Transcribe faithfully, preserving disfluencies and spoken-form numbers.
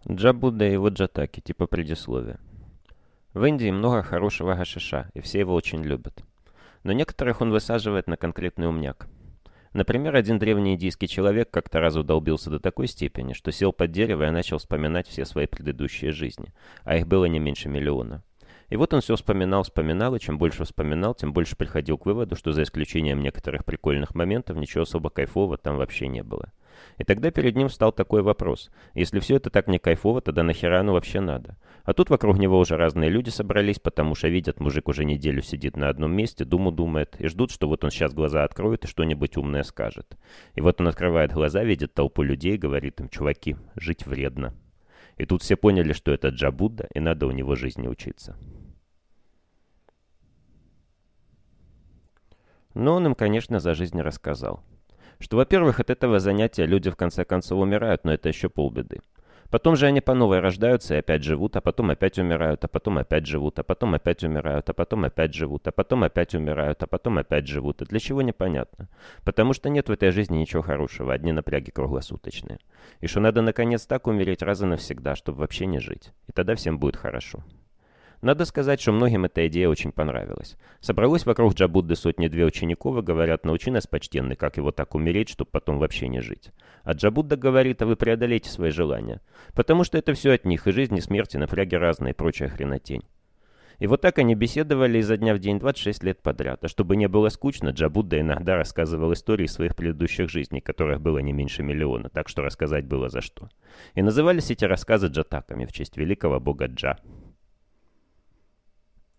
Джа-Будда и его джатаки, типа предисловия. В Индии много хорошего гашиша, и все его очень любят. Но некоторых он высаживает на конкретный умняк. Например, один древний индийский человек как-то раз удолбился до такой степени, что сел под дерево и начал вспоминать все свои предыдущие жизни, а их было не меньше миллиона. И вот он все вспоминал, вспоминал, и чем больше вспоминал, тем больше приходил к выводу, что за исключением некоторых прикольных моментов ничего особо кайфового там вообще не было. И тогда перед ним встал такой вопрос. Если все это так не кайфово, тогда нахера оно вообще надо? А тут вокруг него уже разные люди собрались, потому что видят, мужик уже неделю сидит на одном месте, думу думает, и ждут, что вот он сейчас глаза откроет и что-нибудь умное скажет. И вот он открывает глаза, видит толпу людей и говорит им: чуваки, жить вредно. И тут все поняли, что это Джа-Будда, и надо у него жизни учиться. Но он им, конечно, за жизнь рассказал. Что, во-первых, от этого занятия люди в конце концов умирают, но это еще полбеды. Потом же они по новой рождаются и опять живут, а потом опять умирают, а потом опять живут, а потом опять умирают, а потом опять живут, а потом опять умирают, а потом опять живут. И для чего непонятно. Потому что нет в этой жизни ничего хорошего, одни напряги круглосуточные. И что надо наконец так умереть раз и навсегда, чтобы вообще не жить. И тогда всем будет хорошо. Надо сказать, что многим эта идея очень понравилась. Собралось вокруг Джа-Будды сотни-две учеников и говорят: научи нас, почтенный, как его так умереть, чтобы потом вообще не жить. А Джа-Будда говорит: а вы преодолейте свои желания. Потому что это все от них, и жизнь, и смерть, и напряги разные, и прочая хренотень. И вот так они беседовали изо дня в день двадцать шесть лет подряд. А чтобы не было скучно, Джа-Будда иногда рассказывал истории своих предыдущих жизней, которых было не меньше миллиона, так что рассказать было за что. И назывались эти рассказы джатаками в честь великого бога Джа.